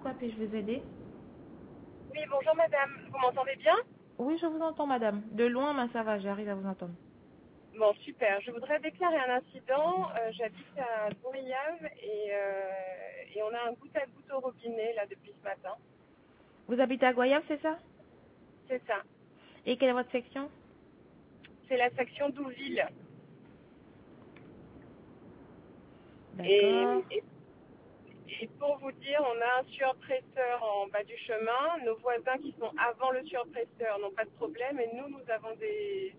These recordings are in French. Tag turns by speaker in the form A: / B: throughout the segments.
A: quoi puis-je vous aider?
B: Oui, bonjour madame, vous m'entendez bien?
A: Oui, je vous entends, madame. De loin, mais ça va, j'arrive à vous entendre.
B: Bon, super. Je voudrais déclarer un incident. J'habite à Bourriave et on a un goutte à goutte au robinet là depuis ce matin.
A: Vous habitez à Goyave, c'est ça?
B: C'est ça.
A: Et quelle est votre section?
B: C'est la section Douville. Et,
A: D'accord.
B: et, et pour vous dire, on a un surpresseur en bas du chemin. Nos voisins qui sont avant le surpresseur n'ont pas de problème et nous avons des...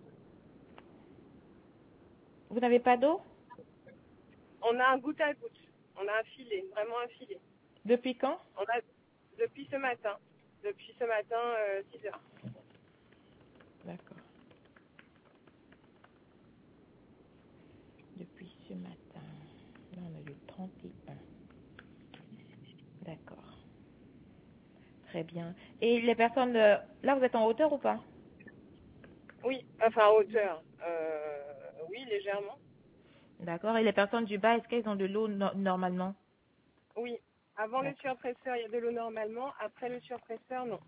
A: Vous n'avez pas d'eau?
B: On a un goutte à goutte. On a un filet, vraiment un filet.
A: Depuis quand?
B: On a depuis ce matin. Depuis ce matin, 6 heures.
A: D'accord. Depuis ce matin. Là, on a le 31. D'accord. Très bien. Et les personnes... Là, vous êtes en hauteur ou pas?
B: Oui, enfin hauteur. Oui, légèrement.
A: D'accord. Et les personnes du bas, est-ce qu'elles ont de l'eau normalement?
B: Oui. Avant le
A: D'accord.
B: surpresseur, il y a de l'eau normalement. Après le surpresseur, non.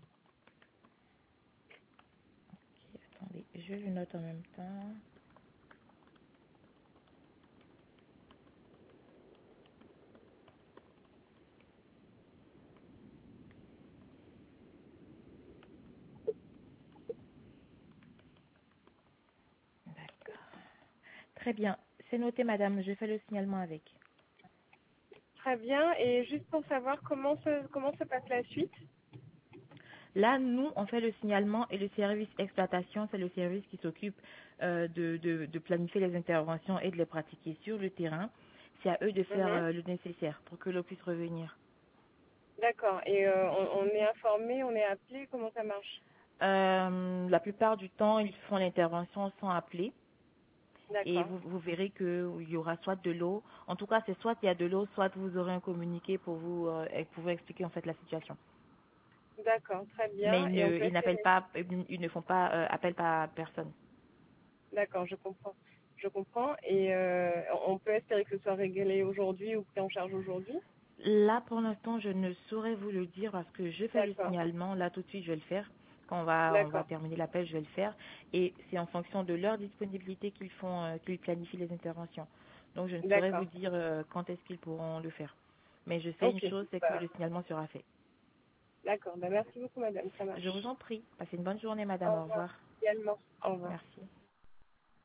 A: Ok, attendez, je le note en même temps. D'accord. Très bien. C'est noté, madame. Je fais le signalement avec.
B: Très bien. Et juste pour savoir comment se passe la suite.
A: Là, nous, on fait le signalement et le service exploitation, c'est le service qui s'occupe de planifier les interventions et de les pratiquer sur le terrain. C'est à eux de faire
B: Mhm.
A: le nécessaire pour que l'eau puisse revenir.
B: D'accord. Et on est informé, on est appelé, comment ça marche?
A: La plupart du temps, ils font l'intervention sans appeler et
B: D'accord.
A: vous verrez qu'il y aura soit de l'eau. En tout cas, c'est soit il y a de l'eau, soit vous aurez un communiqué pour vous expliquer en fait la situation.
B: D'accord, très
A: Mais
B: bien. Et on peut
A: ils n'appellent
B: espérer.
A: pas, ils ne font pas appel par personne.
B: D'accord, je comprends. Je comprends. Et on peut espérer que ce soit réglé aujourd'hui ou pris en charge aujourd'hui.
A: Là, pour l'instant, je ne saurais vous le dire parce que je fais le
B: D'accord.
A: signalement. Là, tout de suite, je vais le faire. Quand on va
B: D'accord.
A: terminer l'appel, je vais le faire. Et c'est en fonction de leur disponibilité qu'ils planifient les interventions. Donc, je ne saurais vous
B: D'accord.
A: dire quand est-ce qu'ils pourront le faire. Mais je sais une
B: Ok.
A: chose, c'est que
B: Bah,
A: le signalement sera fait.
B: d'accord. Bah, merci beaucoup, madame. Ça
A: Je vous
B: marche.
A: en prie. Passez une bonne journée, madame.
B: Au
A: Au
B: revoir
A: revoir.
B: également. Au revoir.
A: Merci.